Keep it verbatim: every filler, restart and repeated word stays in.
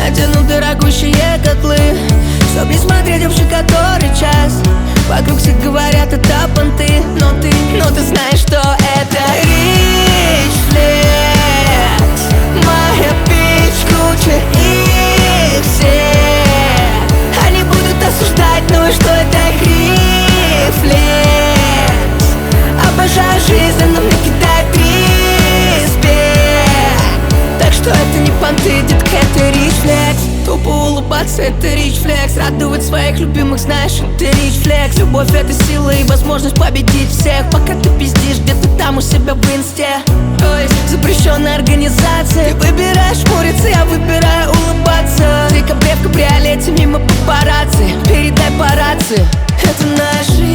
натянут дорогущие котлы, чтоб не смотреть уже который час. Вокруг все говорят, это понты, но ты, но ты знаешь, что это Rich Flex. Моя bitch круче их всех. Они будут осуждать, ну и что это Rich Flex. Обожаю жизнь, но мне кидает респект. Так что это не понты, детка, это Rich Flex. Тупо улыбаться, это Rich Flex. Радовать своих любимых, знаешь, это Rich Flex. Любовь — это сила и возможность победить всех. Пока ты пиздишь где-то там у себя в инсте. Ой, запрещенная организация. Ты выбираешь хмуриться, я выбираю улыбаться. В декабре в кабриолете мимо папарацци. Передай по рации, это наш жизнь.